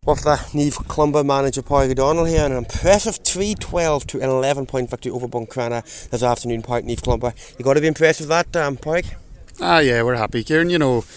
with the Niamh Clumber manager Pádraig O'Donnell here, and an impressive 3-12 to an 11-point victory over Buncrana this afternoon, Park Niamh Clumber. You got to be impressed with that, Pádraig? Yeah, we're happy, Kieran.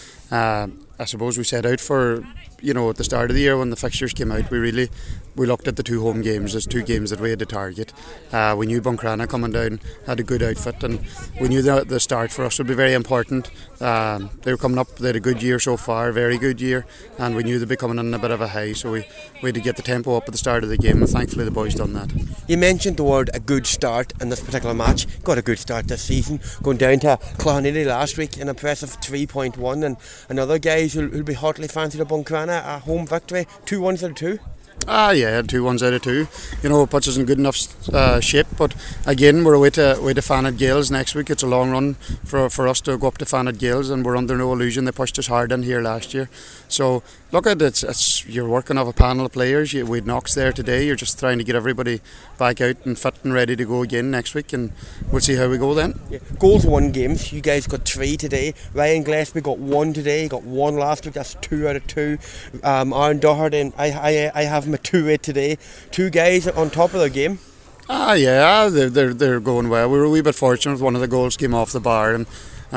I suppose we set out for, at the start of the year when the fixtures came out, we looked at the two home games as two games that we had to target. We knew Buncrana coming down had a good outfit, and we knew that the start for us would be very important. They were coming up, they had a good year so far, very good year, and we knew they'd be coming in a bit of a high, so we had to get the tempo up at the start of the game, and thankfully the boys done that. You mentioned the word a good start in this particular match. Got a good start this season, going down to Clonelly last week, an impressive 3-1, and another guys who'll be hotly fancied at Buncrana, a home victory, 2-1 out of 2. Yeah, 2-1 out of 2. It puts us in good enough shape. But again, we're away to Fanad Gales next week. It's a long run for us to go up to Fanad Gales, and we're under no illusion they pushed us hard in here last year. So look at it. It's you're working off a panel of players. We had Knox there today. You're just trying to get everybody back out and fit and ready to go again next week, and we'll see how we go then. Yeah. Goals won games. You guys got 3 today. Ryan Gillespie got 1 today. He got 1 last week. That's 2 out of 2. Aaron Doherty and I have him at 2-8 today. 2 guys on top of their game. Yeah, they're going well. We were a wee bit fortunate. One of the goals came off the bar, and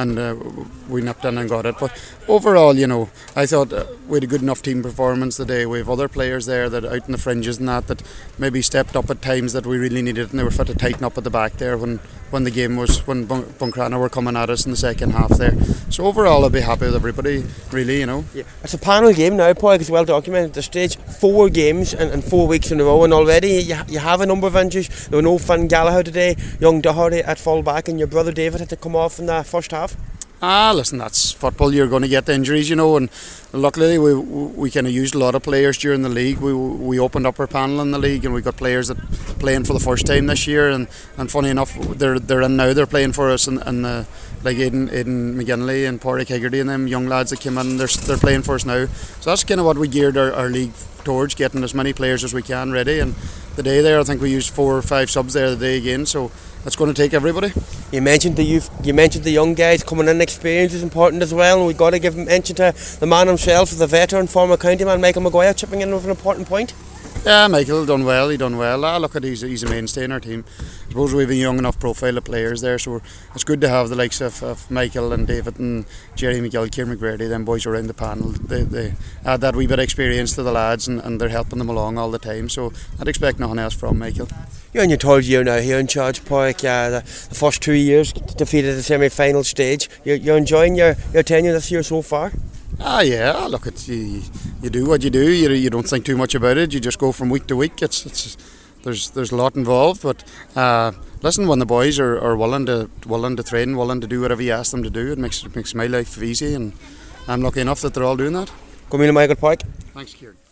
we nipped in and got it. But overall, I thought we had a good enough team performance today. We have other players there that out in the fringes and that maybe stepped up at times that we really needed, and they were fit to tighten up at the back there when the game was, when Buncrana were coming at us in the second half there. So overall, I'll be happy with everybody, really, Yeah. It's a panel game now, Paul, it's well documented at this stage. 4 games and 4 weeks in a row, and already you have a number of injuries. There were no Finn Gallagher today, young Doherty at full back, and your brother David had to come off in the first half. Listen, that's football. You're going to get the injuries, and luckily we kind of used a lot of players during the league. We opened up our panel in the league, and we got players that playing for the first time this year, and funny enough, they're in now. They're playing for us, and like Aidan McGinley and Pádraig Hegarty and them young lads that came in, they're playing for us now. So that's kind of what we geared our league towards, getting as many players as we can ready. And the day there, I think we used 4 or 5 subs there the day again. So it's going to take everybody. You mentioned the youth. You mentioned the young guys coming in. Experience is important as well, and we've got to give mention to the man himself, the veteran, former county man Michael Maguire, chipping in with an important point. Yeah, Michael done well. He done well. Look at he's a mainstay in our team. I suppose we've a young enough profile of players there, so it's good to have the likes of Michael and David and Jerry McGill, Kieran McGrady, them boys around the panel. They add that wee bit of experience to the lads, and they're helping them along all the time. So I'd expect nothing else from Michael. You're in your 3rd year now here in charge, Pádraig. The first 2 years defeated at the semi-final stage. You're enjoying your tenure this year so far? Yeah. Look, you do what you do. You don't think too much about it. You just go from week to week. There's a lot involved, but listen, when the boys are willing to train, willing to do whatever you ask them to do, it makes my life easy, and I'm lucky enough that they're all doing that. Go Michael Pádraig. Thanks, Kieran.